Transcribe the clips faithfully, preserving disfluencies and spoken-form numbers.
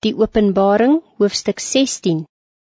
Die Openbaring, hoofstuk sestien.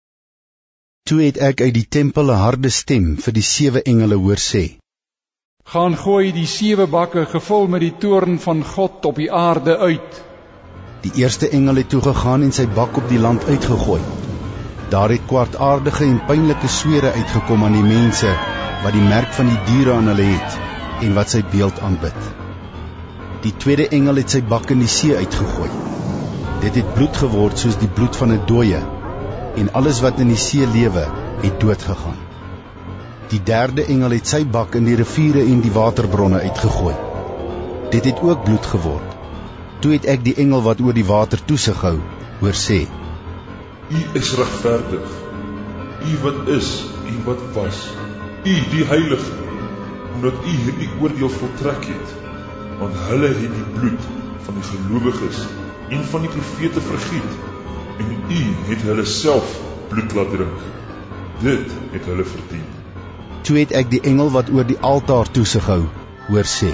Toe het ek uit die tempel 'n harde stem vir die sewe engele hoor sê: Gaan gooi die sewe bakke gevul met die toorn van God op die aarde uit. Die eerste engel het toe gegaan en sy bak op die land uitgegooi. Daar het kwaadaardige en pynlike swere uitgekom aan die mense wat die merk van die diere aan hulle het en wat sy beeld aanbid. Die tweede engel het sy bak in die see uitgegooi. Dit het bloed geword soos die bloed van 'n dooie, en alles wat in die see lewe het dood gegaan. Die derde engel het sy bak in die riviere en die waterbronne uitgegooi. Dit het ook bloed geword. Toe het ek die engel wat oor die water toesig hou, hoor sê: U is regverdig, U wat is, U wat was, U die Heilige, omdat U hierdie oordeel voltrek het, want hulle het die bloed van die gelowiges en van die profete vergiet, en U het hulle self bloed laat drink. Dit het hulle verdien. Toe het ek die engel wat oor die altaar toesig hou, hoor sê: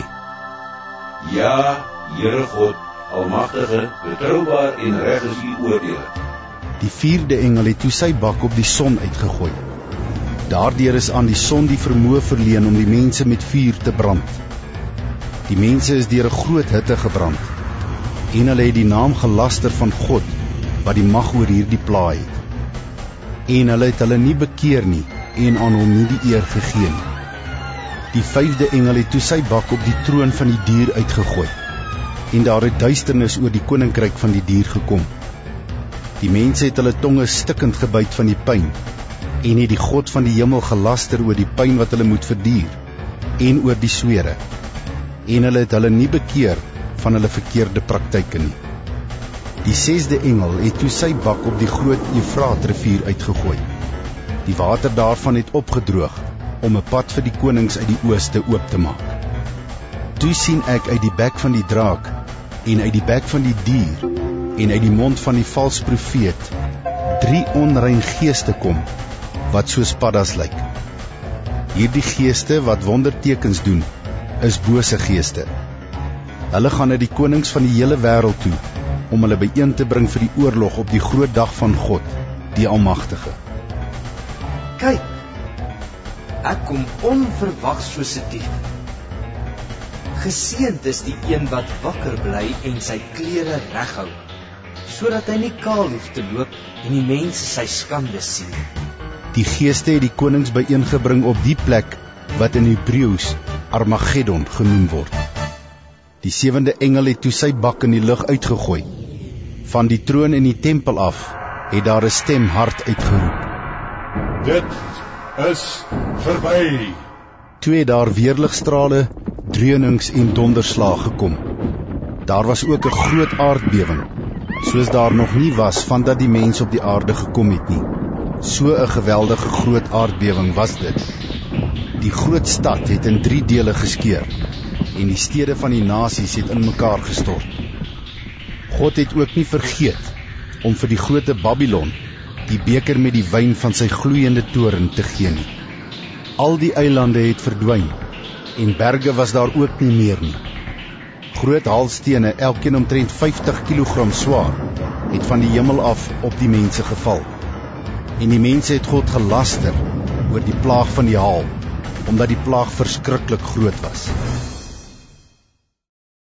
Ja, Here God, Almagtige, betroubaar en reg is U oordeel. Die vierde engel het toe sy bak op die son uitgegooi. Daardeur is aan die son die vermoë verleen om die mense met vuur te brand. Die mense is deur 'n groot hitte gebrand, en hulle het die naam gelaster van God, wat die mag oor hierdie plaag het. En hulle het hulle nie bekeer nie, en aan hom nie die eer gegee nie. Die vyfde engel het toe sy bak op die troon van die dier uitgegooi, en daar het duisternis oor die koninkryk van die dier gekom. Die mense het hulle tonge stikkend gebyt van die pyn, en het die God van die hemel gelaster oor die pyn wat hulle moet verduur, en oor die swere, en hulle het hulle nie bekeer van hulle verkeerde praktyke nie. Die sesde engel het toe sy bak op die groot Eufraatrivier uitgegooi. Die water daarvan het opgedroog, om 'n pad vir die konings uit die ooste oop te maak. Toe sien ek uit die bek van die draak, en uit die bek van die dier, en uit die mond van die valse profeet, drie onrein geeste kom, wat soos paddas lyk. Hierdie geeste wat wondertekens doen, is bose geeste. Hulle gaan na die konings van die hele wêreld toe, om hulle byeen te bring vir die oorlog op die groot dag van God, die Almagtige. Kyk, ek kom onverwags soos 'n dief. Geseënd is die een wat wakker bly en sy klere reghou, sodat hy nie kaal hoef te loop en die mense sy skande sien. Die geeste het die konings byeengebring op die plek wat in Hebreëus Armageddon genoem word. Die sewende engel het toe sy bak in die lug uitgegooi. Van die troon in die tempel af het daar 'n stem hard uitgeroep: Dit is verby. Toe het daar weerligstrale, dreunings en donderslae gekom. Daar was ook 'n groot aardbewing, soos daar nog nie was vandat die mens op die aarde gekom het nie. So 'n geweldige groot aardbewing was dit. Die groot stad het in drie dele geskeur, en die stede van die nasies het in mekaar gestort. God het ook nie vergeet om vir die groote Babylon die beker met die wyn van sy gloeiende toorn te gee nie. Al die eilande het verdwyn, en berge was daar ook nie meer nie. Groot haalstene, elkeen omtrent vyftig kilogram swaar, het van die hemel af op die mense geval. En die mense het God gelaster oor die plaag van die haal, omdat die plaag verskriklik groot was.